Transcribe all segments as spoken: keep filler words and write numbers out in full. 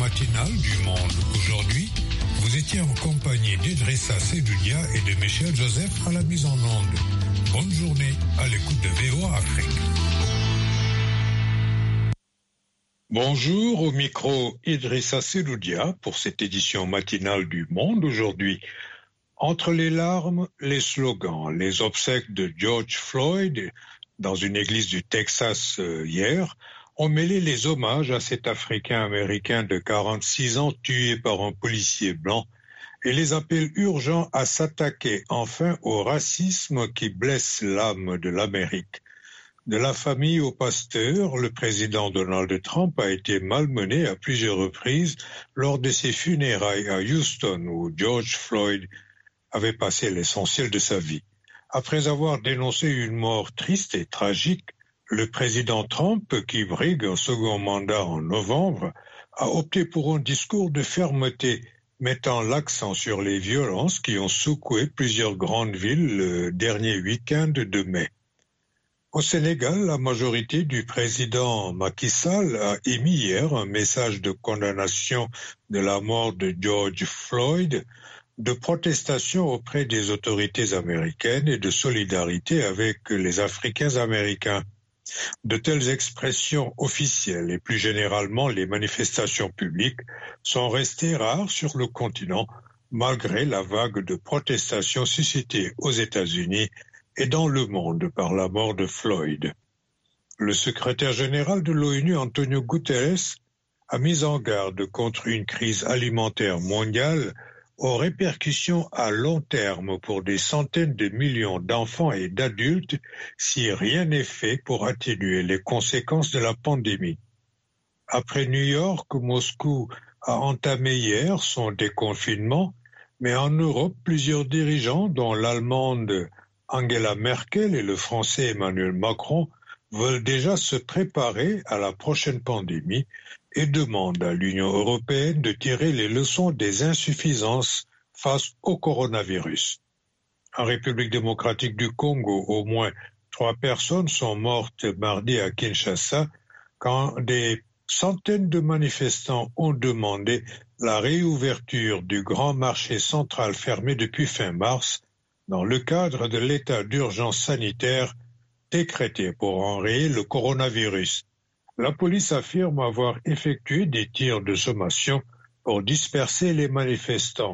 matinale du Monde aujourd'hui, vous étiez en compagnie d'Idrissa Seloudia et de Michel Joseph à la mise en onde. Bonne journée à l'écoute de V O A Afrique. Bonjour, au micro Idrissa Seloudia pour cette édition matinale du Monde aujourd'hui. Entre les larmes, les slogans, les obsèques de George Floyd dans une église du Texas euh, hier ont mêlé les hommages à cet Africain-Américain de quarante-six ans tué par un policier blanc et les appels urgents à s'attaquer enfin au racisme qui blesse l'âme de l'Amérique. De la famille au pasteur, le président Donald Trump a été malmené à plusieurs reprises lors de ses funérailles à Houston où George Floyd avait passé l'essentiel de sa vie. Après avoir dénoncé une mort triste et tragique, le président Trump, qui brigue un second mandat en novembre, a opté pour un discours de fermeté, mettant l'accent sur les violences qui ont secoué plusieurs grandes villes le dernier week-end de mai. Au Sénégal, la majorité du président Macky Sall a émis hier un message de condamnation de la mort de George Floyd, de protestation auprès des autorités américaines et de solidarité avec les Africains américains. De telles expressions officielles et plus généralement les manifestations publiques sont restées rares sur le continent malgré la vague de protestations suscitées aux États-Unis et dans le monde par la mort de Floyd. Le secrétaire général de l'ONU, Antonio Guterres, a mis en garde contre une crise alimentaire mondiale aux répercussions à long terme pour des centaines de millions d'enfants et d'adultes si rien n'est fait pour atténuer les conséquences de la pandémie. Après New York, Moscou a entamé hier son déconfinement, mais en Europe, plusieurs dirigeants, dont l'Allemande Angela Merkel et le Français Emmanuel Macron, veulent déjà se préparer à la prochaine pandémie et demandent à l'Union européenne de tirer les leçons des insuffisances face au coronavirus. En République démocratique du Congo, au moins trois personnes sont mortes mardi à Kinshasa quand des centaines de manifestants ont demandé la réouverture du grand marché central fermé depuis fin mars dans le cadre de l'état d'urgence sanitaire décrété pour enrayer le coronavirus. La police affirme avoir effectué des tirs de sommation pour disperser les manifestants.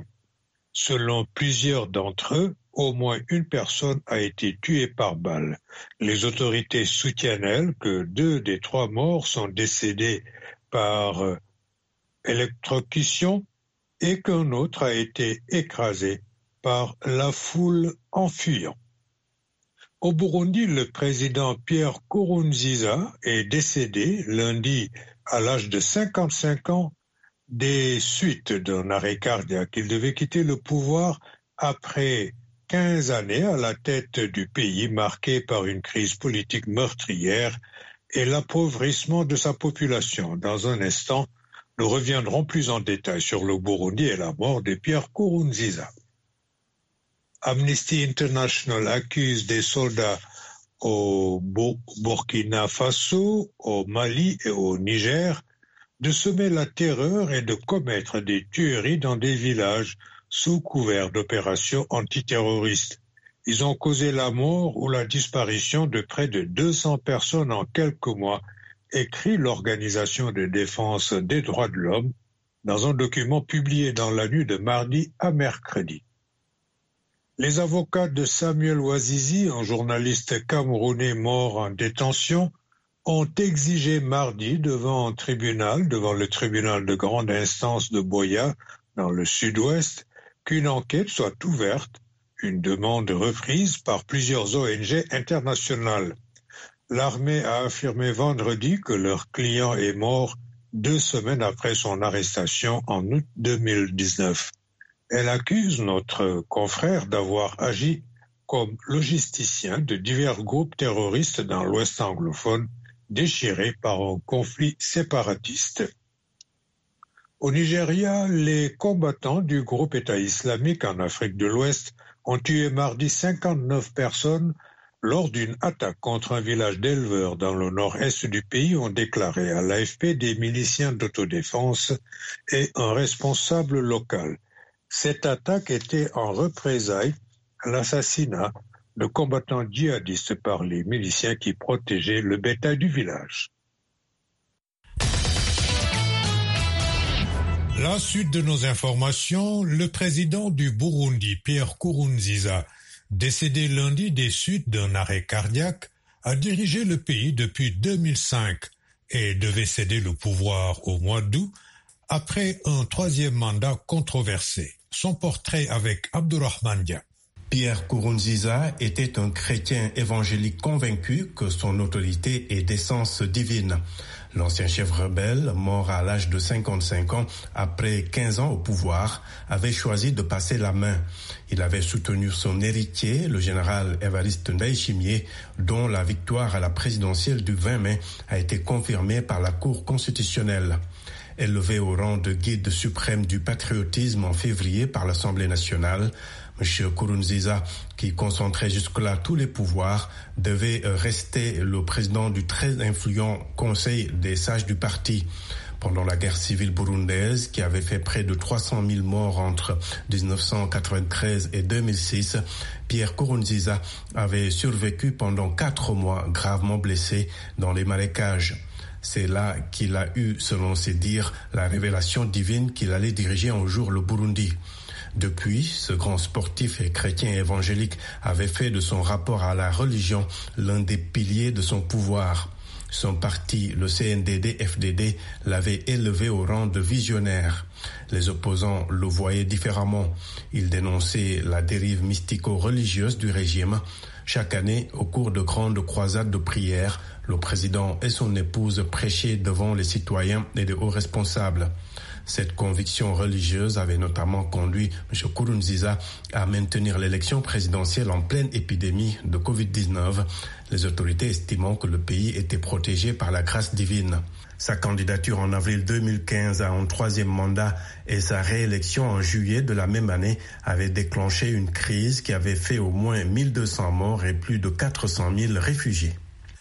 Selon plusieurs d'entre eux, au moins une personne a été tuée par balle. Les autorités soutiennent, elles, que deux des trois morts sont décédés par euh, électrocution et qu'un autre a été écrasé par la foule en fuyant. Au Burundi, le président Pierre Nkurunziza est décédé lundi à l'âge de cinquante-cinq ans des suites d'un arrêt cardiaque. Il devait quitter le pouvoir après quinze années à la tête du pays marqué par une crise politique meurtrière et l'appauvrissement de sa population. Dans un instant, nous reviendrons plus en détail sur le Burundi et la mort de Pierre Nkurunziza. Amnesty International accuse des soldats au Burkina Faso, au Mali et au Niger de semer la terreur et de commettre des tueries dans des villages sous couvert d'opérations antiterroristes. Ils ont causé la mort ou la disparition de près de deux cents personnes en quelques mois, écrit l'Organisation de défense des droits de l'homme dans un document publié dans la nuit de mardi à mercredi. Les avocats de Samuel Ouazizi, un journaliste camerounais mort en détention, ont exigé mardi devant un tribunal, devant le tribunal de grande instance de Boya, dans le sud-ouest, qu'une enquête soit ouverte, une demande reprise par plusieurs O N G internationales. L'armée a affirmé vendredi que leur client est mort deux semaines après son arrestation en août deux mille dix-neuf. Elle accuse notre confrère d'avoir agi comme logisticien de divers groupes terroristes dans l'Ouest anglophone, déchirés par un conflit séparatiste. Au Nigeria, les combattants du groupe État islamique en Afrique de l'Ouest ont tué mardi cinquante-neuf personnes lors d'une attaque contre un village d'éleveurs dans le nord-est du pays, ont déclaré à l'A F P des miliciens d'autodéfense et un responsable local. Cette attaque était en représailles à l'assassinat de combattants djihadistes par les miliciens qui protégeaient le bétail du village. La suite de nos informations, le président du Burundi, Pierre Nkurunziza, décédé lundi des suites d'un arrêt cardiaque, a dirigé le pays depuis deux mille cinq et devait céder le pouvoir au mois d'août après un troisième mandat controversé. Son portrait avec Abdourahmane Dia. Pierre Nkurunziza était un chrétien évangélique convaincu que son autorité est d'essence divine. L'ancien chef rebelle, mort à l'âge de cinquante-cinq ans, après quinze ans au pouvoir, avait choisi de passer la main. Il avait soutenu son héritier, le général Évariste Ndayishimiye, dont la victoire à la présidentielle du vingt mai a été confirmée par la Cour constitutionnelle. Élevé au rang de guide suprême du patriotisme en février par l'Assemblée nationale, M. Nkurunziza, qui concentrait jusque-là tous les pouvoirs, devait rester le président du très influent Conseil des sages du parti. Pendant la guerre civile burundaise, qui avait fait près de trois cent mille morts entre dix-neuf cent quatre-vingt-treize et deux mille six, Pierre Nkurunziza avait survécu pendant quatre mois gravement blessé dans les marécages. C'est là qu'il a eu, selon ses dires, la révélation divine qu'il allait diriger un jour le Burundi. Depuis, ce grand sportif et chrétien évangélique avait fait de son rapport à la religion l'un des piliers de son pouvoir. Son parti, le C N D D F D D, l'avait élevé au rang de visionnaire. Les opposants le voyaient différemment. Ils dénonçaient la dérive mystico-religieuse du régime. Chaque année, au cours de grandes croisades de prière, le président et son épouse prêchaient devant les citoyens et de hauts responsables. Cette conviction religieuse avait notamment conduit M. Nkurunziza à maintenir l'élection présidentielle en pleine épidémie de covid dix-neuf, les autorités estimant que le pays était protégé par la grâce divine. Sa candidature en avril deux mille quinze à un troisième mandat et sa réélection en juillet de la même année avaient déclenché une crise qui avait fait au moins mille deux cents morts et plus de quatre cent mille réfugiés.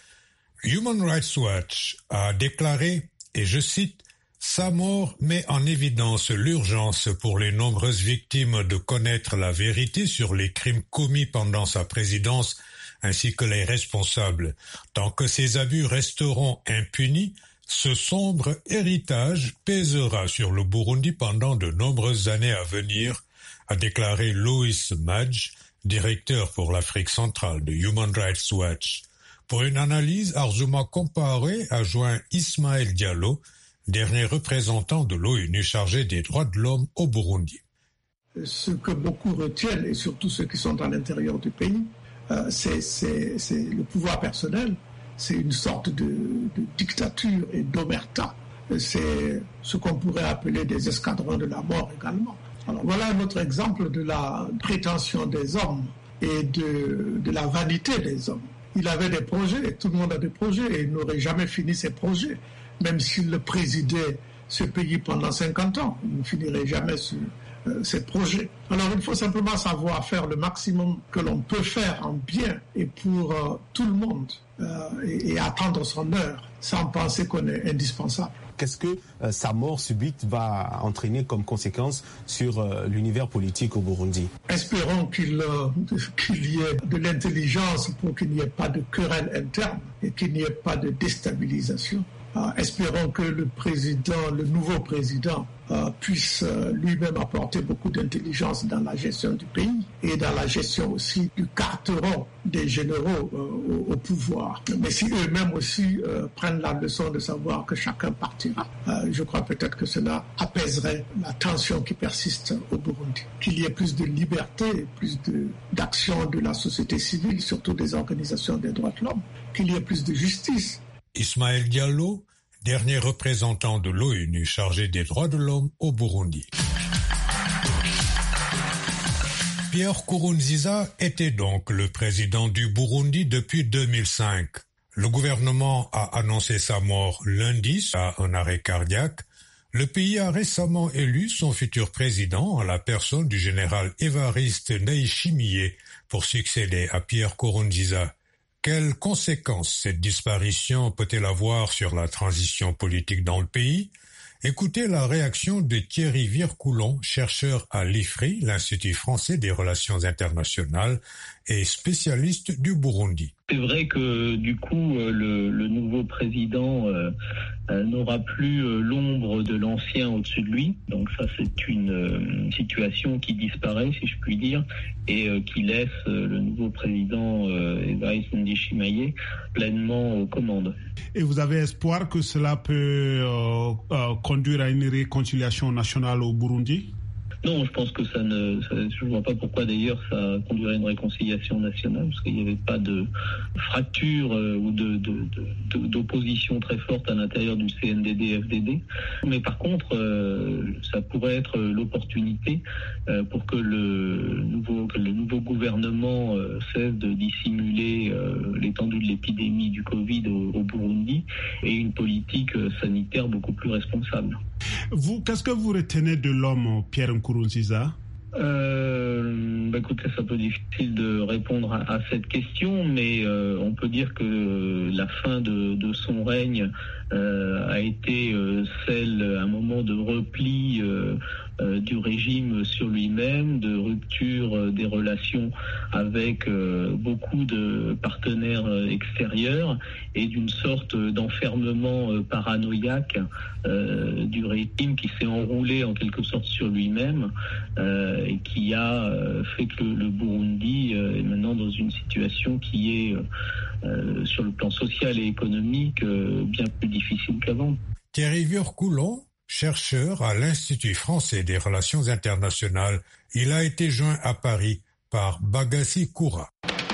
Human Rights Watch a déclaré, et je cite, « Sa mort met en évidence l'urgence pour les nombreuses victimes de connaître la vérité sur les crimes commis pendant sa présidence ainsi que les responsables. Tant que ces abus resteront impunis, ce sombre héritage pèsera sur le Burundi pendant de nombreuses années à venir », a déclaré Loïs Madj, directeur pour l'Afrique centrale de Human Rights Watch. Pour une analyse, Arzouma Comparé a joint Ismaël Diallo, dernier représentant de l'ONU chargé des droits de l'homme au Burundi. Ce que beaucoup retiennent, et surtout ceux qui sont à l'intérieur du pays, euh, c'est, c'est, c'est le pouvoir personnel. C'est une sorte de, de dictature et d'omerta. C'est ce qu'on pourrait appeler des escadrons de la mort également. Alors voilà un autre exemple de la prétention des hommes et de, de la vanité des hommes. Il avait des projets, tout le monde a des projets, et il n'aurait jamais fini ses projets. Même s'il le présidait ce pays pendant cinquante ans, il ne finirait jamais ce, euh, ces projets. Alors il faut simplement savoir faire le maximum que l'on peut faire en bien et pour euh, tout le monde euh, et, et attendre son heure sans penser qu'on est indispensable. Qu'est-ce que euh, sa mort subite va entraîner comme conséquence sur euh, l'univers politique au Burundi? Espérons qu'il, euh, qu'il y ait de l'intelligence pour qu'il n'y ait pas de querelle interne et qu'il n'y ait pas de déstabilisation. Euh, espérons que le président, le nouveau président, euh, puisse euh, lui-même apporter beaucoup d'intelligence dans la gestion du pays et dans la gestion aussi du carteron des généraux euh, au, au pouvoir. Mais si eux-mêmes aussi euh, prennent la leçon de savoir que chacun partira, euh, je crois peut-être que cela apaiserait la tension qui persiste au Burundi. Qu'il y ait plus de liberté, plus de, d'action de la société civile, surtout des organisations des droits de l'homme, qu'il y ait plus de justice. Ismaël Diallo, dernier représentant de l'ONU chargé des droits de l'homme au Burundi. Pierre Nkurunziza était donc le président du Burundi depuis deux mille cinq. Le gouvernement a annoncé sa mort lundi à un arrêt cardiaque. Le pays a récemment élu son futur président en la personne du général Évariste Ndayishimiye pour succéder à Pierre Nkurunziza. Quelles conséquences cette disparition peut-elle avoir sur la transition politique dans le pays? Écoutez la réaction de Thierry Vircoulon, chercheur à l'I F R I, l'Institut français des relations internationales, et spécialiste du Burundi. C'est vrai que du coup, le, le nouveau président euh, euh, n'aura plus euh, l'ombre de l'ancien au-dessus de lui. Donc ça, c'est une euh, situation qui disparaît, si je puis dire, et euh, qui laisse euh, le nouveau président euh, Evariste Ndayishimiye pleinement aux commandes. Et vous avez espoir que cela peut euh, euh, conduire à une réconciliation nationale au Burundi? Non, je pense que ça ne... Ça, je ne vois pas pourquoi d'ailleurs ça conduirait à une réconciliation nationale, parce qu'il n'y avait pas de fracture euh, ou de, de, de, d'opposition très forte à l'intérieur du C N D D F D D. Mais par contre, euh, ça pourrait être l'opportunité euh, pour que le nouveau, que le nouveau gouvernement euh, cesse de dissimuler euh, l'étendue de l'épidémie du Covid au, au Burundi et une politique euh, sanitaire beaucoup plus responsable. Vous, qu'est-ce que vous retenez de l'homme Pierre Nkurunziza? Euh, bah écoutez, c'est un peu difficile de répondre à, à cette question, mais euh, on peut dire que la fin de, de son règne euh, a été euh, celle, un moment de repli euh, euh, du régime sur lui-même, de rupture euh, des relations avec euh, beaucoup de partenaires euh, extérieurs et d'une sorte d'enfermement euh, paranoïaque euh, du régime qui s'est enroulé en quelque sorte sur lui-même euh, et qui a euh, fait que le, le Burundi euh, est maintenant dans une situation qui est euh, sur le plan social et économique euh, bien plus difficile qu'avant. Thierry Vircoulon, chercheur à l'Institut français des relations internationales, il a été joint à Paris par Bagassi Koura.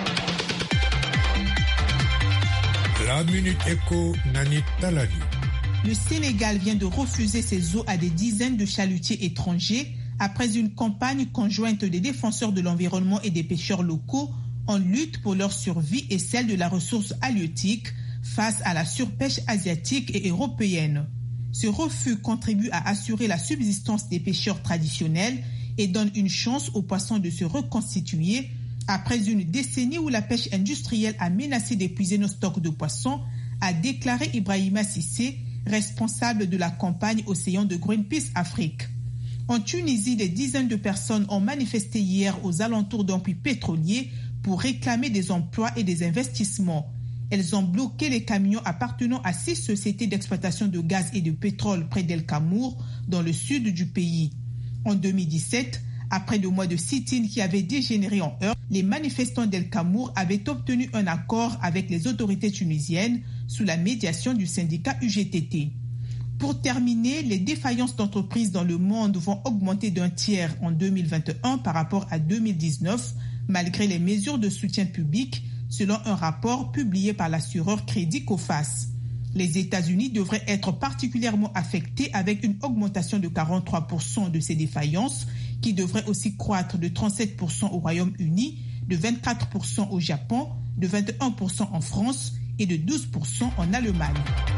La Minute Éco, Nanit Talani. Le Sénégal vient de refuser ses eaux à des dizaines de chalutiers étrangers après une campagne conjointe des défenseurs de l'environnement et des pêcheurs locaux en lutte pour leur survie et celle de la ressource halieutique face à la surpêche asiatique et européenne. Ce refus contribue à assurer la subsistance des pêcheurs traditionnels et donne une chance aux poissons de se reconstituer après une décennie où la pêche industrielle a menacé d'épuiser nos stocks de poissons, a déclaré Ibrahima Cissé, responsable de la campagne Océan de Greenpeace Afrique. En Tunisie, des dizaines de personnes ont manifesté hier aux alentours d'un puits pétrolier pour réclamer des emplois et des investissements. Elles ont bloqué les camions appartenant à six sociétés d'exploitation de gaz et de pétrole près d'El Kamour, dans le sud du pays. En deux mille dix-sept, après deux mois de sit-in qui avaient dégénéré en heurts, les manifestants d'El Kamour avaient obtenu un accord avec les autorités tunisiennes sous la médiation du syndicat U G T T. Pour terminer, les défaillances d'entreprises dans le monde vont augmenter d'un tiers en deux mille vingt et un par rapport à deux mille dix-neuf, malgré les mesures de soutien public, selon un rapport publié par l'assureur Crédit Coface. Les États-Unis devraient être particulièrement affectés avec une augmentation de quarante-trois pour cent de ces défaillances, qui devrait aussi croître de trente-sept pour cent au Royaume-Uni, de vingt-quatre pour cent au Japon, de vingt et un pour cent en France et de douze pour cent en Allemagne.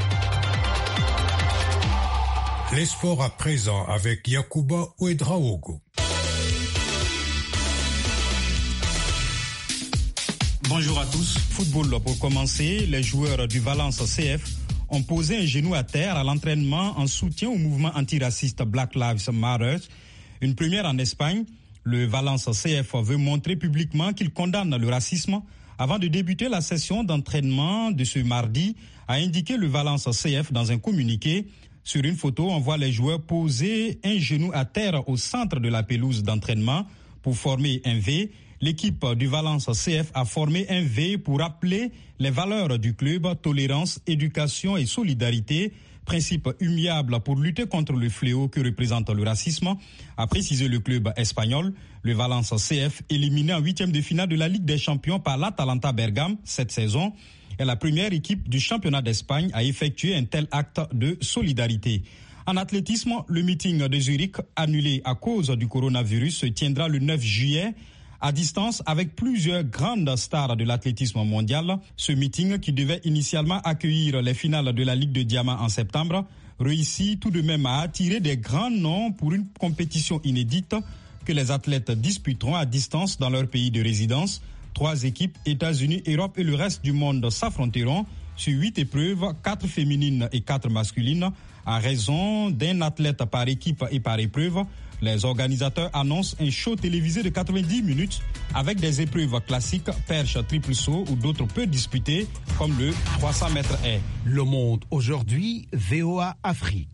Les sports à présent avec Yacouba Ouedraogo. Bonjour à tous. Football pour commencer. Les joueurs du Valence C F ont posé un genou à terre à l'entraînement en soutien au mouvement antiraciste Black Lives Matter. Une première en Espagne. Le Valence C F veut montrer publiquement qu'il condamne le racisme avant de débuter la session d'entraînement de ce mardi, a indiqué le Valence C F dans un communiqué. Sur une photo, on voit les joueurs poser un genou à terre au centre de la pelouse d'entraînement pour former un V. L'équipe du Valence C F a formé un V pour rappeler les valeurs du club, tolérance, éducation et solidarité, principe immuable pour lutter contre le fléau que représente le racisme, a précisé le club espagnol. Le Valence C F, éliminé en huitième de finale de la Ligue des Champions par l'Atalanta Bergame cette saison, est la première équipe du championnat d'Espagne à effectuer un tel acte de solidarité. En athlétisme, le meeting de Zurich, annulé à cause du coronavirus, se tiendra le neuf juillet à distance avec plusieurs grandes stars de l'athlétisme mondial. Ce meeting, qui devait initialement accueillir les finales de la Ligue de Diamant en septembre, réussit tout de même à attirer des grands noms pour une compétition inédite que les athlètes disputeront à distance dans leur pays de résidence. Trois équipes, États-Unis, Europe et le reste du monde, s'affronteront sur huit épreuves, quatre féminines et quatre masculines, à raison d'un athlète par équipe et par épreuve. Les organisateurs annoncent un show télévisé de quatre-vingt-dix minutes avec des épreuves classiques, perche, triple saut ou d'autres peu disputées comme le trois cents mètres haies. Le Monde aujourd'hui, V O A Afrique.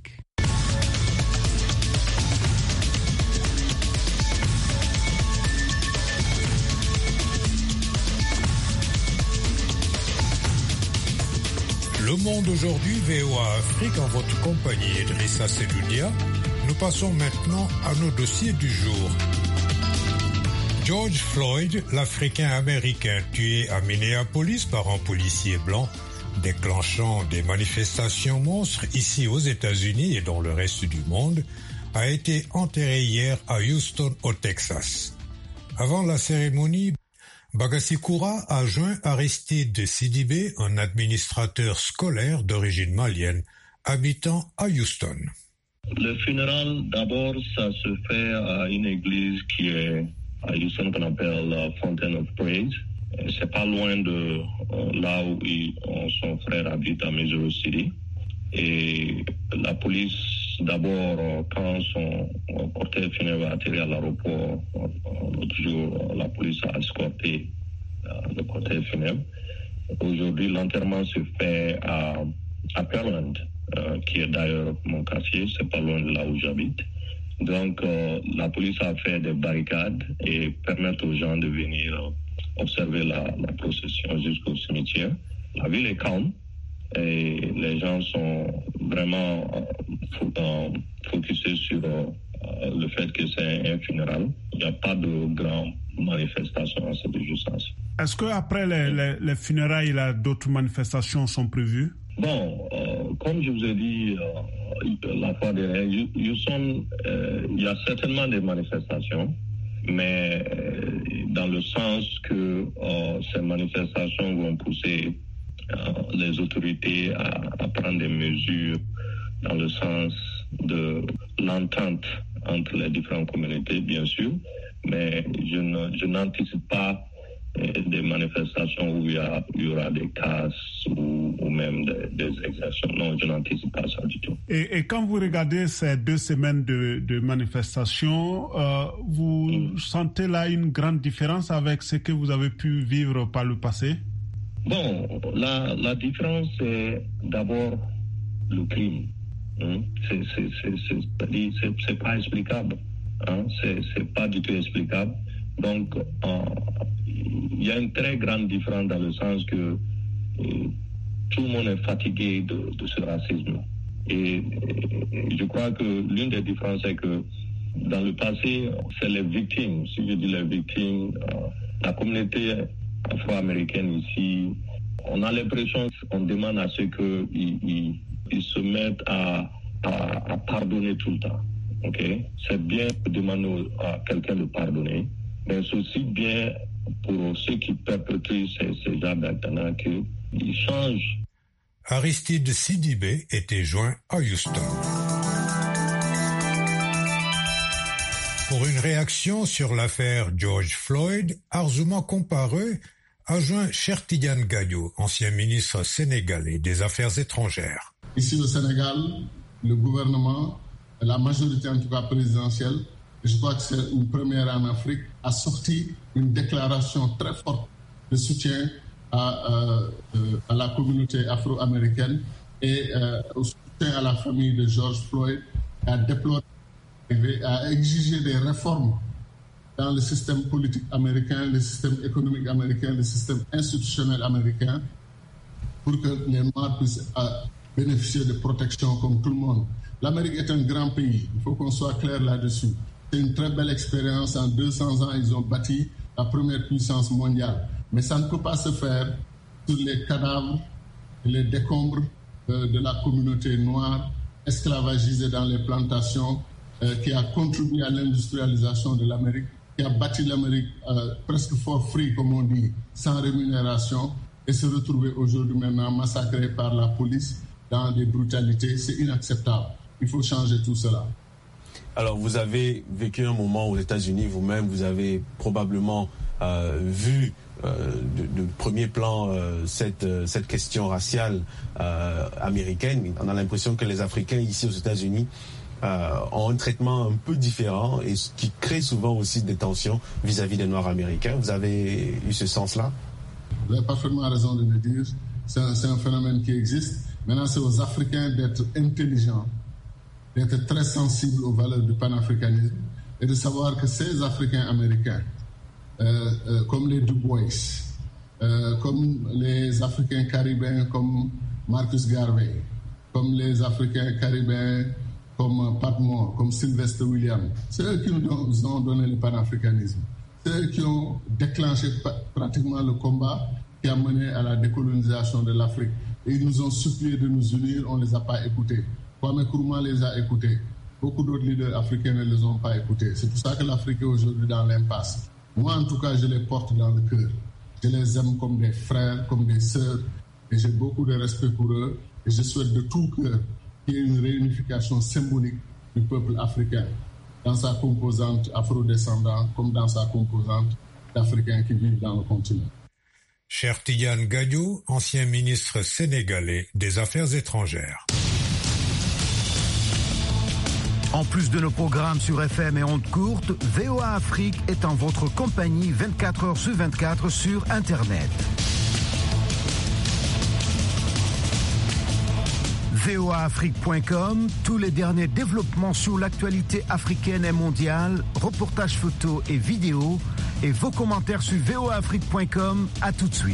Le Monde aujourd'hui, V O A Afrique, en votre compagnie, Idrissa Seloudia. Nous passons maintenant à nos dossiers du jour. George Floyd, l'Africain-Américain tué à Minneapolis par un policier blanc, déclenchant des manifestations monstres ici aux États-Unis et dans le reste du monde, a été enterré hier à Houston, au Texas. Avant la cérémonie, Bagassi-Koura a joint Aristide Sidibé, un administrateur scolaire d'origine malienne, habitant à Houston. Le funérail, d'abord, ça se fait à une église qui est à Houston qu'on appelle la Fountain of Praise. C'est pas loin de là où il, son frère habite à Missouri City. Et la police, d'abord, quand son cortège funéraire a atterri à l'aéroport, l'autre jour, la police a escorté le cortège funéraire. Aujourd'hui, l'enterrement se fait à, à Pearland. Euh, qui est d'ailleurs mon quartier, c'est pas loin de là où j'habite. Donc, euh, la police a fait des barricades et permettre aux gens de venir euh, observer la, la procession jusqu'au cimetière. La ville est calme et les gens sont vraiment euh, euh, focusés sur euh, le fait que c'est un funérail. Il n'y a pas de grandes manifestations à cette urgence. Est-ce qu'après les, les, les funérailles, là, d'autres manifestations sont prévues? Bon, euh, comme je vous ai dit euh, la fois dernière, Houston, euh, il y a certainement des manifestations, mais euh, dans le sens que euh, ces manifestations vont pousser euh, les autorités à, à prendre des mesures dans le sens de l'entente entre les différentes communautés, bien sûr, mais je, ne, je n'anticipe pas des manifestations où il y, a, il y aura des casses ou, ou même des, des exactions. Non, je n'anticipe pas ça du tout. Et, et quand vous regardez ces deux semaines de, de manifestations, euh, vous mm. sentez là une grande différence avec ce que vous avez pu vivre par le passé? Bon, la, la différence, c'est d'abord le crime. Hein? C'est, c'est, c'est, c'est, c'est, c'est pas explicable. Hein? C'est, c'est pas du tout explicable. Donc, euh, il y a une très grande différence dans le sens que euh, tout le monde est fatigué de, de ce racisme. Et, et je crois que l'une des différences, c'est que dans le passé, c'est les victimes. Si je dis les victimes, euh, la communauté afro-américaine ici, on a l'impression qu'on demande à ceux qu'ils ils, ils se mettent à, à, à pardonner tout le temps. Okay? C'est bien de demander à quelqu'un de pardonner, mais c'est aussi bien pour ceux qui perpétuent ces, ces genres d'actes qu'ils changent. Aristide Sidibé était joint à Houston. Pour une réaction sur l'affaire George Floyd, Arzouma Compareux a joint Cheikh Tidiane Gadio, ancien ministre sénégalais des Affaires étrangères. Ici au Sénégal, le gouvernement, la majorité en tout cas présidentielle, je crois que c'est une première en Afrique, a sorti une déclaration très forte de soutien à, euh, à la communauté afro-américaine et euh, au soutien à la famille de George Floyd, a déploré, a exigé des réformes dans le système politique américain, le système économique américain, le système institutionnel américain, pour que les Noirs puissent euh, bénéficier de protection comme tout le monde. L'Amérique est un grand pays, il faut qu'on soit clair là-dessus. C'est une très belle expérience. En deux cents ans, ils ont bâti la première puissance mondiale. Mais ça ne peut pas se faire sur les cadavres et les décombres euh, de la communauté noire esclavagisée dans les plantations, euh, qui a contribué à l'industrialisation de l'Amérique, qui a bâti l'Amérique euh, presque for free, comme on dit, sans rémunération, et se retrouver aujourd'hui maintenant massacré par la police dans des brutalités. C'est inacceptable. Il faut changer tout cela. Alors, vous avez vécu un moment aux États-Unis vous-même, vous avez probablement euh, vu euh, de, de premier plan euh, cette, cette question raciale euh, américaine. On a l'impression que les Africains ici aux États-Unis euh, ont un traitement un peu différent et ce qui crée souvent aussi des tensions vis-à-vis des Noirs américains. Vous avez eu ce sens-là? Vous avez parfaitement raison de le dire. C'est un, c'est un phénomène qui existe. Maintenant, c'est aux Africains d'être intelligents, d'être très sensibles aux valeurs du panafricanisme et de savoir que ces Africains américains, euh, euh, comme les Du Bois, euh, comme les Africains caribéens comme Marcus Garvey, comme les Africains caribéens comme Pat Moore, comme Sylvester Williams, c'est eux qui nous ont donné le panafricanisme. C'est eux qui ont déclenché pratiquement le combat qui a mené à la décolonisation de l'Afrique. Et ils nous ont supplié de nous unir, on ne les a pas écoutés. Kwame Nkrumah les a écoutés. Beaucoup d'autres leaders africains ne les ont pas écoutés. C'est pour ça que l'Afrique est aujourd'hui dans l'impasse. Moi, en tout cas, je les porte dans le cœur. Je les aime comme des frères, comme des sœurs. Et j'ai beaucoup de respect pour eux. Et je souhaite de tout cœur qu'il y ait une réunification symbolique du peuple africain dans sa composante afro-descendante comme dans sa composante d'Africains qui vivent dans le continent. Cher Tidiane Gadio, ancien ministre sénégalais des Affaires étrangères. En plus de nos programmes sur F M et ondes courtes, V O A Afrique est en votre compagnie vingt-quatre heures sur vingt-quatre sur Internet. V O A Afrique point com, tous les derniers développements sur l'actualité africaine et mondiale, reportages photos et vidéos, et vos commentaires sur V O A Afrique point com. À tout de suite.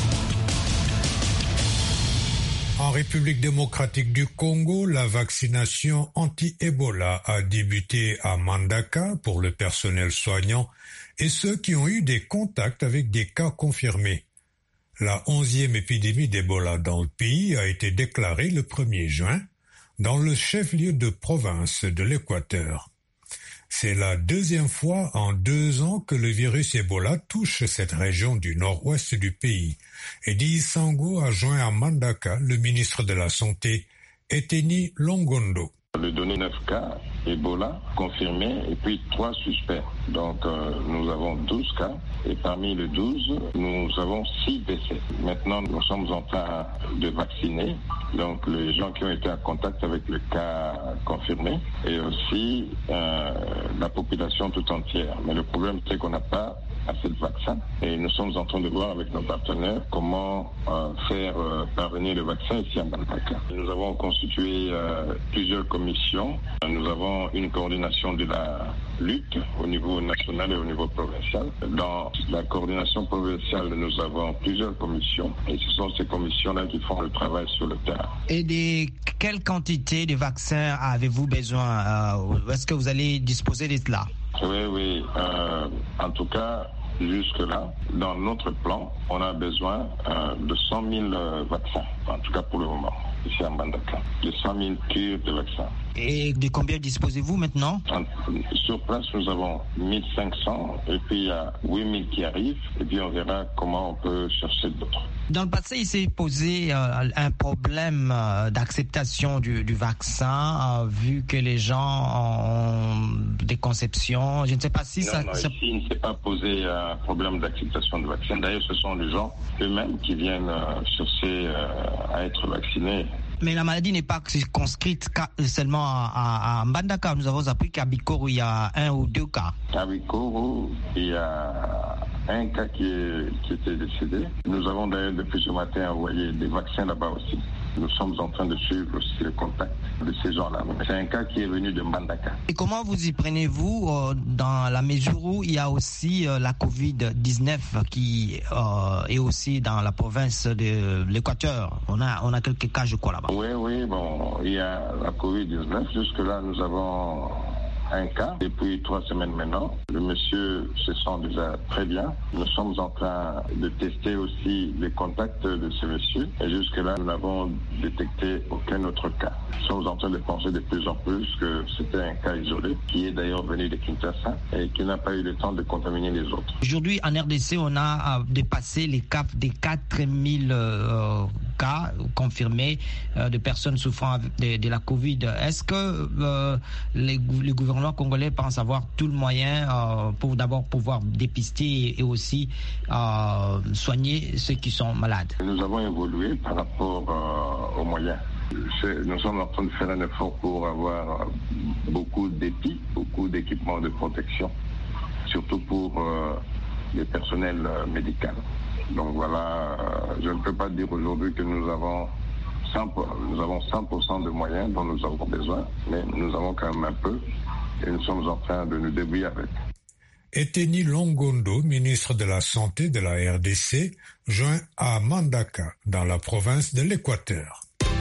En République démocratique du Congo, la vaccination anti-Ebola a débuté à Mbandaka pour le personnel soignant et ceux qui ont eu des contacts avec des cas confirmés. La onzième épidémie d'Ebola dans le pays a été déclarée le premier juin dans le chef-lieu de province de l'Équateur. C'est la deuxième fois en deux ans que le virus Ebola touche cette région du nord-ouest du pays. Eddie Sango a joint à Mbandaka le ministre de la Santé, Eteni Longondo. Le donné neuf cas Ebola confirmés et puis trois suspects. Donc euh, nous avons douze cas et parmi les douze, nous avons six décès. Maintenant, nous sommes en train de vacciner donc les gens qui ont été en contact avec le cas confirmé et aussi euh, la population tout entière. Mais le problème, c'est qu'on n'a pas assez de vaccins et nous sommes en train de voir avec nos partenaires comment euh, faire euh, parvenir le vaccin ici à Mbandaka. Nous avons constitué euh, plusieurs commissions. Nous avons une coordination de la lutte au niveau national et au niveau provincial. Dans la coordination provinciale, nous avons plusieurs commissions et ce sont ces commissions-là qui font le travail sur le terrain. Et de quelle quantité de vaccins avez-vous besoin? euh, Est-ce que vous allez disposer de cela? Oui, oui. Euh, en tout cas, jusque-là, dans notre plan, on a besoin euh, de cent mille euh, vaccins, en tout cas pour le moment, ici à Mbandaka, de cent mille cures de vaccins. Et de combien disposez-vous maintenant? En, sur place, nous avons mille cinq cents et puis il y a huit mille qui arrivent et puis on verra comment on peut chercher d'autres. Dans le passé, il s'est posé euh, un problème euh, d'acceptation du, du vaccin, euh, vu que les gens ont des conceptions. Je ne sais pas si non, ça... Non, ça... ici, il ne s'est pas posé un problème d'acceptation du vaccin. D'ailleurs, ce sont les gens eux-mêmes qui viennent euh, chercher euh, à être vaccinés. Mais la maladie n'est pas circonscrite seulement à, à Mbandaka. Nous avons appris qu'à Bikoro, il y a un ou deux cas. À Bikoro, il y a un cas qui, est, qui était décédé. Nous avons d'ailleurs depuis ce matin envoyé des vaccins là-bas aussi. Nous sommes en train de suivre aussi le contact de ces gens-là. C'est un cas qui est venu de Mbandaka. Et comment vous y prenez-vous euh, dans la mesure où il y a aussi euh, la covid dix-neuf qui euh, est aussi dans la province de l'Équateur? On a, on a quelques cas, je crois, là-bas. Oui, oui, bon, il y a la covid dix-neuf. Jusque-là, nous avons un cas depuis trois semaines maintenant. Le monsieur se sent déjà très bien. Nous sommes en train de tester aussi les contacts de ce monsieur. Et jusque-là, nous n'avons détecté aucun autre cas. Nous sommes en train de penser de plus en plus que c'était un cas isolé, qui est d'ailleurs venu de Kinshasa et qui n'a pas eu le temps de contaminer les autres. Aujourd'hui, en R D C, on a dépassé les caps des quatre mille euh, cas confirmés euh, de personnes souffrant de, de la Covid. Est-ce que euh, les, le gouvernement congolais pense avoir tout le moyen euh, pour d'abord pouvoir dépister et aussi euh, soigner ceux qui sont malades? Nous avons évolué par rapport euh, aux moyens. Nous sommes en train de faire un effort pour avoir beaucoup d'épis, beaucoup d'équipements de protection, surtout pour euh, les personnels euh, médicaux. Donc voilà, euh, je ne peux pas dire aujourd'hui que nous avons cent pour cent, nous avons cent pour cent de moyens dont nous avons besoin, mais nous avons quand même un peu et nous sommes en train de nous débrouiller avec. Eteni Longondo, ministre de la Santé de la R D C, joint à Mandaka, dans la province de l'Équateur.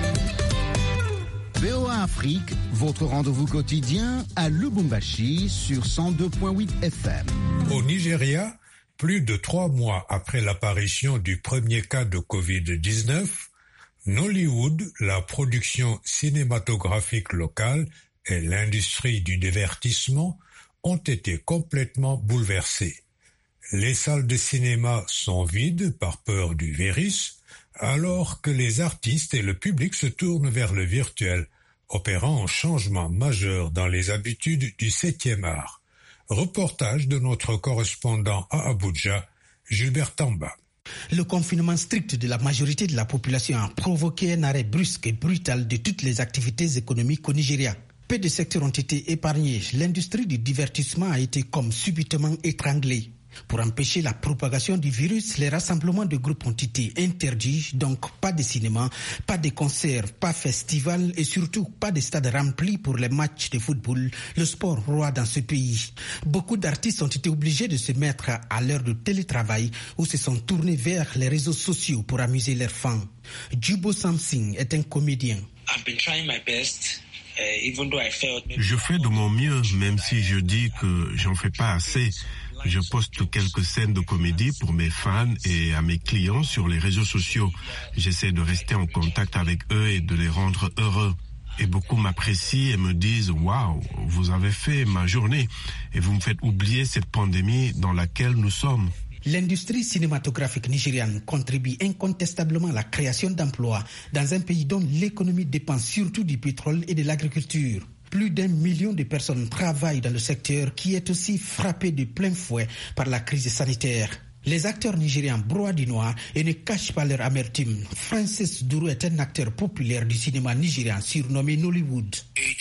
V O A Afrique, votre rendez-vous quotidien à Lubumbashi sur cent deux virgule huit F M. Au Nigeria, plus de trois mois après l'apparition du premier cas de covid dix-neuf, Nollywood, la production cinématographique locale et l'industrie du divertissement ont été complètement bouleversées. Les salles de cinéma sont vides par peur du virus, alors que les artistes et le public se tournent vers le virtuel, opérant un changement majeur dans les habitudes du septième art. Reportage de notre correspondant à Abuja, Gilbert Tamba. Le confinement strict de la majorité de la population a provoqué un arrêt brusque et brutal de toutes les activités économiques au Nigeria. Peu de secteurs ont été épargnés. L'industrie du divertissement a été comme subitement étranglée. Pour empêcher la propagation du virus, les rassemblements de groupes ont été interdits, donc pas de cinéma, pas de concerts, pas de festivals et surtout pas de stades remplis pour les matchs de football, le sport roi dans ce pays. Beaucoup d'artistes ont été obligés de se mettre à l'heure de télétravail ou se sont tournés vers les réseaux sociaux pour amuser leurs fans. Jubo Samsing est un comédien. I've been trying my best. Je fais de mon mieux, même si je dis que j'en fais pas assez. Je poste quelques scènes de comédie pour mes fans et à mes clients sur les réseaux sociaux. J'essaie de rester en contact avec eux et de les rendre heureux. Et beaucoup m'apprécient et me disent « Waouh, vous avez fait ma journée et vous me faites oublier cette pandémie dans laquelle nous sommes. » L'industrie cinématographique nigériane contribue incontestablement à la création d'emplois dans un pays dont l'économie dépend surtout du pétrole et de l'agriculture. Plus d'un million de personnes travaillent dans le secteur qui est aussi frappé de plein fouet par la crise sanitaire. Les acteurs nigérians broient du noir et ne cachent pas leur amertume. Francis Duru est un acteur populaire du cinéma nigérian surnommé Nollywood.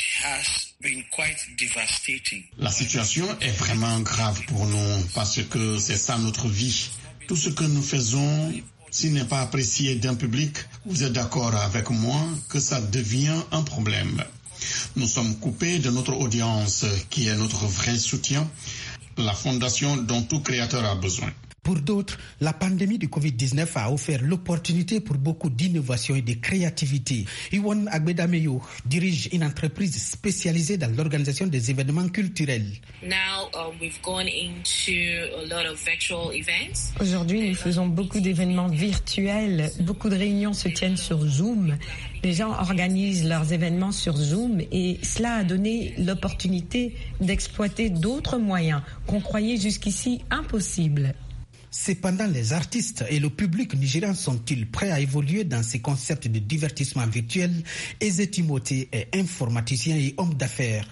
La situation est vraiment grave pour nous parce que c'est ça notre vie. Tout ce que nous faisons, s'il n'est pas apprécié d'un public, vous êtes d'accord avec moi que ça devient un problème. Nous sommes coupés de notre audience qui est notre vrai soutien, la fondation dont tout créateur a besoin. Pour d'autres, la pandémie du covid dix-neuf a offert l'opportunité pour beaucoup d'innovation et de créativité. Iwan Agbedameyo dirige une entreprise spécialisée dans l'organisation des événements culturels. Now, uh, we've gone into a lot of virtual events. Aujourd'hui, nous faisons beaucoup d'événements virtuels. Beaucoup de réunions se tiennent sur Zoom. Les gens organisent leurs événements sur Zoom et cela a donné l'opportunité d'exploiter d'autres moyens qu'on croyait jusqu'ici impossibles. Cependant, les artistes et le public nigérian sont-ils prêts à évoluer dans ces concepts de divertissement virtuel? Eze Timothée est informaticien et homme d'affaires.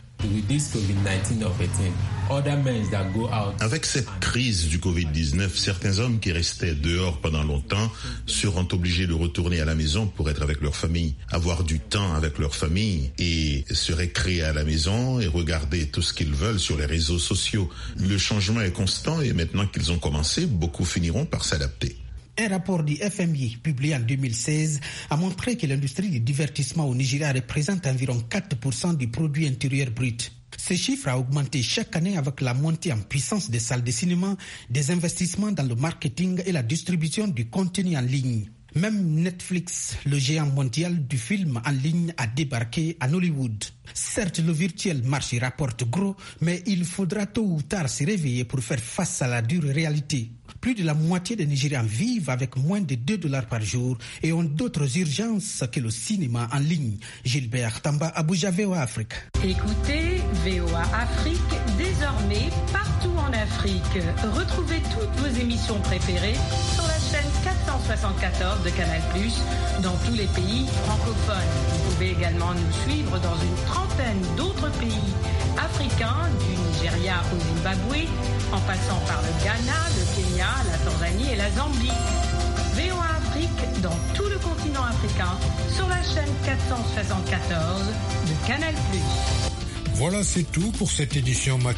Avec cette crise du covid dix-neuf, certains hommes qui restaient dehors pendant longtemps seront obligés de retourner à la maison pour être avec leur famille, avoir du temps avec leur famille et se récréer à la maison et regarder tout ce qu'ils veulent sur les réseaux sociaux. Le changement est constant et maintenant qu'ils ont commencé, beaucoup finiront par s'adapter. Un rapport du F M I publié en deux mille seize a montré que l'industrie du divertissement au Nigeria représente environ quatre pour cent du produit intérieur brut. Ce chiffre a augmenté chaque année avec la montée en puissance des salles de cinéma, des investissements dans le marketing et la distribution du contenu en ligne. Même Netflix, le géant mondial du film en ligne, a débarqué à Hollywood. Certes, le virtuel marché rapporte gros, mais il faudra tôt ou tard se réveiller pour faire face à la dure réalité. Plus de la moitié des Nigérians vivent avec moins de deux dollars par jour et ont d'autres urgences que le cinéma en ligne. Gilbert Tamba, Abuja, V O A Afrique. Écoutez V O A Afrique désormais partout en Afrique. Retrouvez toutes vos émissions préférées sur la chaîne quatre cent soixante-quatorze de Canal plus, dans tous les pays francophones. Vous pouvez également nous suivre dans une trentaine d'autres pays africains, du Nigeria au Zimbabwe, en passant par le Ghana, le Kenya, la Tanzanie et la Zambie. V O A Afrique dans tout le continent africain sur la chaîne quatre cent soixante-quatorze de Canal plus. Voilà, c'est tout pour cette édition matinale.